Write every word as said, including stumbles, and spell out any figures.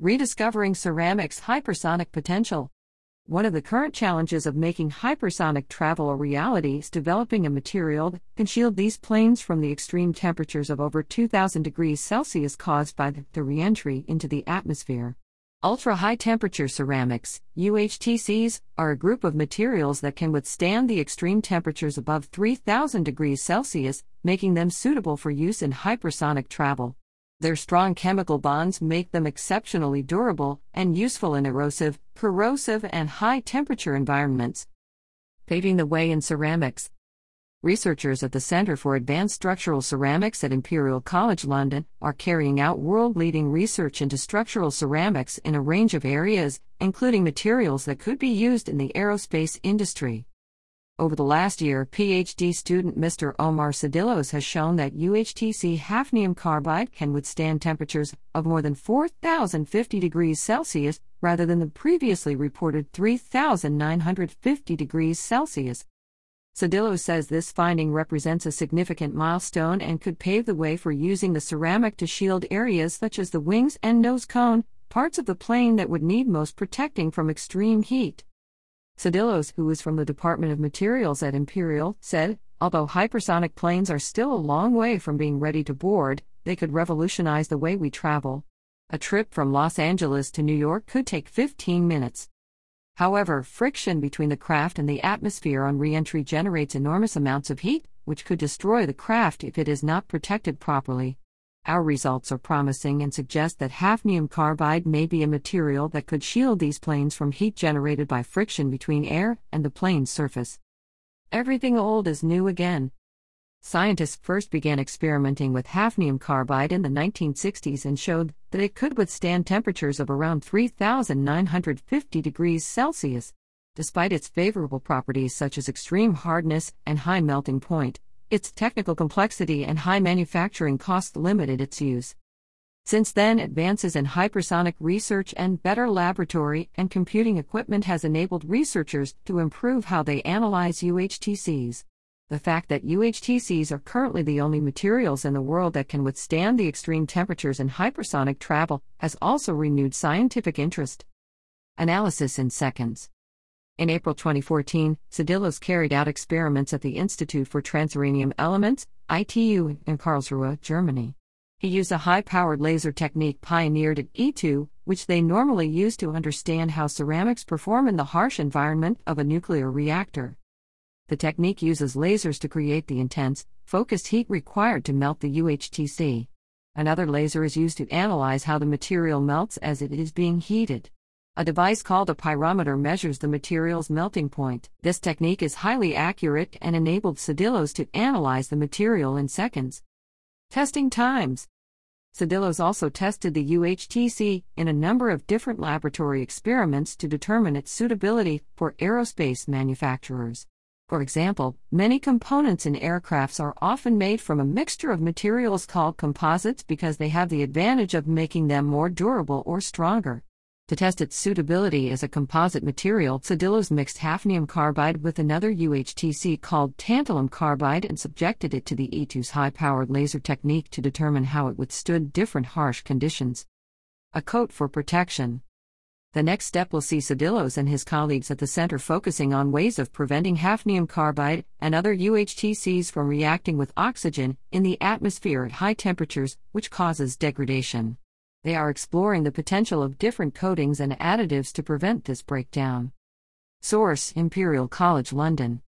Rediscovering ceramics' hypersonic potential. One of the current challenges of making hypersonic travel a reality is developing a material that can shield these planes from the extreme temperatures of over two thousand degrees Celsius caused by the re-entry into the atmosphere. Ultra-high-temperature ceramics, U H T Cs, are a group of materials that can withstand the extreme temperatures above three thousand degrees Celsius, making them suitable for use in hypersonic travel. Their strong chemical bonds make them exceptionally durable and useful in erosive, corrosive, and high-temperature environments. Paving the way in ceramics. Researchers at the Centre for Advanced Structural Ceramics at Imperial College London are carrying out world-leading research into structural ceramics in a range of areas, including materials that could be used in the aerospace industry. Over the last year, PhD student Mister Omar Sedillos has shown that U H T C hafnium carbide can withstand temperatures of more than four thousand fifty degrees Celsius, rather than the previously reported three thousand nine hundred fifty degrees Celsius. Sedillos says this finding represents a significant milestone and could pave the way for using the ceramic to shield areas such as the wings and nose cone, parts of the plane that would need most protecting from extreme heat. Sedillos, who is from the Department of Materials at Imperial, said, "Although hypersonic planes are still a long way from being ready to board, they could revolutionize the way we travel. A trip from Los Angeles to New York could take fifteen minutes. However, friction between the craft and the atmosphere on re-entry generates enormous amounts of heat, which could destroy the craft if it is not protected properly. Our results are promising and suggest that hafnium carbide may be a material that could shield these planes from heat generated by friction between air and the plane's surface." Everything old is new again. Scientists first began experimenting with hafnium carbide in the nineteen sixties and showed that it could withstand temperatures of around three thousand nine hundred fifty degrees Celsius. Despite its favorable properties such as extreme hardness and high melting point, its technical complexity and high manufacturing costs limited its use. Since then, advances in hypersonic research and better laboratory and computing equipment has enabled researchers to improve how they analyze U H T Cs. The fact that U H T Cs are currently the only materials in the world that can withstand the extreme temperatures in hypersonic travel has also renewed scientific interest. Analysis in seconds. In April twenty fourteen, Sedillos carried out experiments at the Institute for Transuranium Elements, I T U, in Karlsruhe, Germany. He used a high-powered laser technique pioneered at I T U, which they normally use to understand how ceramics perform in the harsh environment of a nuclear reactor. The technique uses lasers to create the intense, focused heat required to melt the U H T C. Another laser is used to analyze how the material melts as it is being heated. A device called a pyrometer measures the material's melting point. This technique is highly accurate and enabled Sedillos to analyze the material in seconds. Testing times. Sedillos also tested the U H T C in a number of different laboratory experiments to determine its suitability for aerospace manufacturers. For example, many components in aircrafts are often made from a mixture of materials called composites because they have the advantage of making them more durable or stronger. To test its suitability as a composite material, Sedillos mixed hafnium carbide with another U H T C called tantalum carbide and subjected it to the I T U's high-powered laser technique to determine how it withstood different harsh conditions. A coat for protection. The next step will see Sedillos and his colleagues at the center focusing on ways of preventing hafnium carbide and other U H T Cs from reacting with oxygen in the atmosphere at high temperatures, which causes degradation. They are exploring the potential of different coatings and additives to prevent this breakdown. Source: Imperial College London.